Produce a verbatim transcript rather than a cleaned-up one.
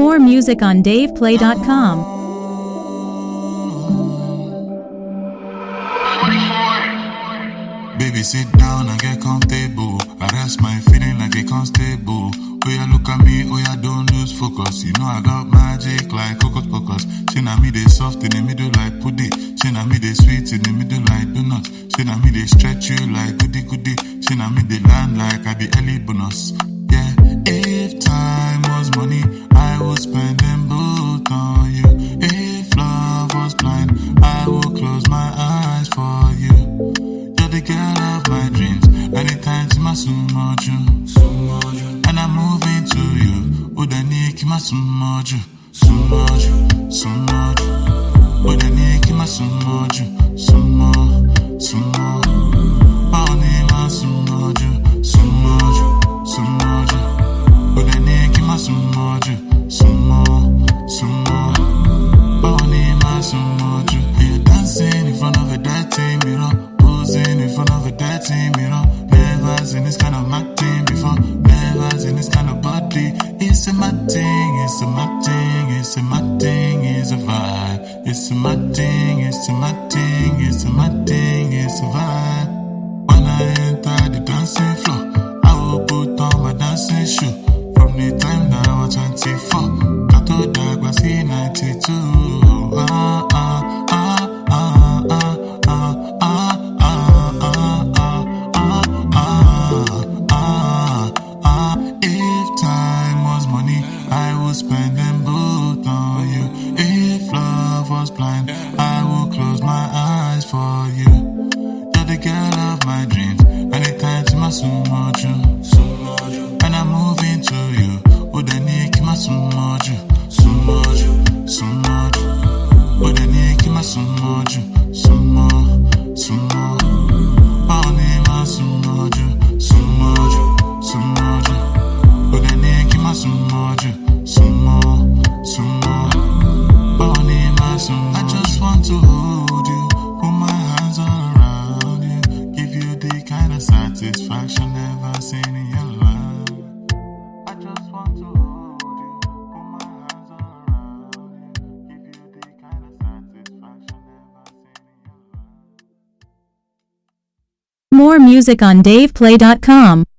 More music on dave play dot com. Baby, sit down and get comfortable. Arrest my feeling like a constable. Oh yeah, look at me, oh yeah, don't lose focus. You know I got magic like Hocus Pocus. She na me they soft in the middle like pudding. She na me they sweet in the middle like donuts. She na me they stretch you like goody goody. She na me they land like at the early bonus. Yeah, if time was money, I would spend them both on you. If love was blind, I would close my eyes for you. You're the girl of my dreams. Anytime to my sumoju, and I'm moving to you. Udaniki my sumoju, sumoju, sumoju. Udaniki my sumoju, sumo, sumo. Oni my sumoju, sumoju, sumoju. Udaniki my sumoju, sumo, sumo. Oni my sumoju. You're dancing in front of a dirty mirror. In front of a dirty mirror. Never seen this kind of mad thing before. Never seen this kind of body. It's a mad thing, it's a mad thing, it's a mad thing, it's a vibe. It's a mad thing, it's a mad thing, it's a mad thing, it's a vibe. When I enter the dancing floor, I will put on my dancing shoe. From the time that I was twenty-four, got to Dagwa C ninety-two. Ah, ah, ah, ah, ah. Spend them both on you. If love was blind, I will close my eyes for you. You're the girl of my dreams. Anytime to my sumoju, sumoju. And I'm moving to you. Udaniki my sumoju, sumoju, sumoju. Udaniki my sumoju, sumo, sumo. Oni my sumoju, sumoju, sumoju. Udaniki my sumoju. Sumo, sumo, bony my sumo. I just want to hold you, put my hands all around you, give you the kind of satisfaction never seen in your life. I just want to hold you, put my hands all around you, give you the kind of satisfaction never seen in your life. More music on dave play dot com.